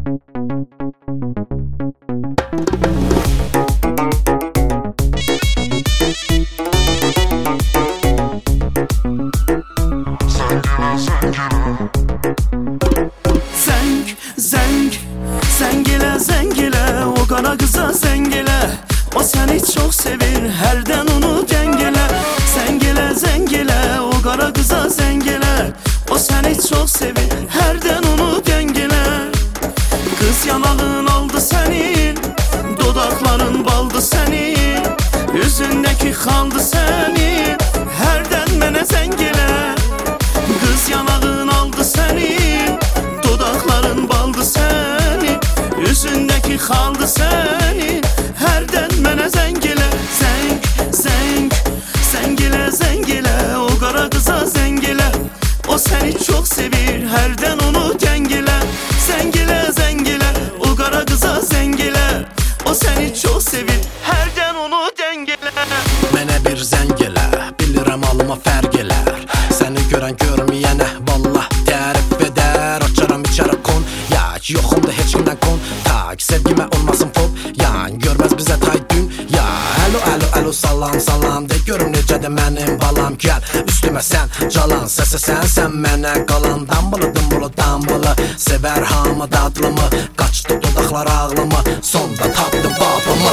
Zengile, o qara qıza zengile. O səni çox sevir, hərdən onu dengile. Zengile, o qara qıza zengile. O səni çox sevir, hərdən onu dengile. Qız yanağın aldı sənin, dodaqların baldı sənin, üzündəki xaldı sənin, hərdən mənə zengile. Qız yanağın aldı sənin, dodaqların baldı sənin, üzündəki xaldı sənin, hərdən mənə zengile. Zengile, o qara qıza zengile. O səni çox sevir, hərdən onu dengile. Zengile, o qara qıza zengile. O səni çox sevir, hərdən onu dengile. Mənə bir zəng elə, bilirəm alıma fərq elər. Səni görən görməyənə vallah tərif edər. Açaram içəri kon, yak yoxumda heç kimdən kon. Tak, sevgimə olmasın fоб, yan görməz bizə tay dün. Ya, alo, salam de görüm necədə mənim balam. Gəl, üstümə sən, calan səsə sən mənə qalan. Dambalı, sevər hamı dadlımı. Qaçdı dodaqlar ağlımı, sonda tapdım babamı.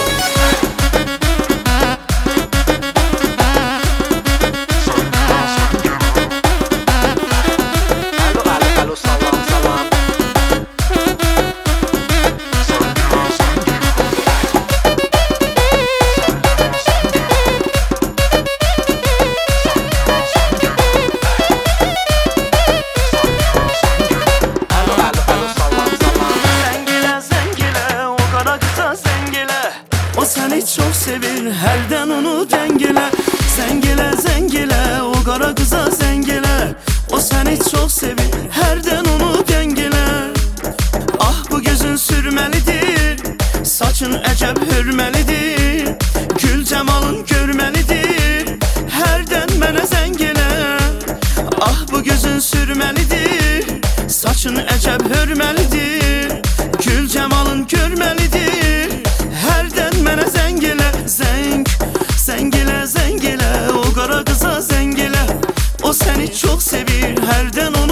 O səni çox sevir, hərdən onu dengile. Zengile, o qara qıza zengile. O səni çox sevir, hərdən onu dengile. Ah, bu gözün sürməlidir, saçın əcəb hörməlidir, gül cəmalın görməlidir, hərdən mənə zengile. Ah, bu gözün sürməlidir, saçın əcəb hörməlidir, gül cəmalın görməlidir, hərdən mənə zengile. Zengile, o qara qıza zengile. O səni çox sevir, hərdən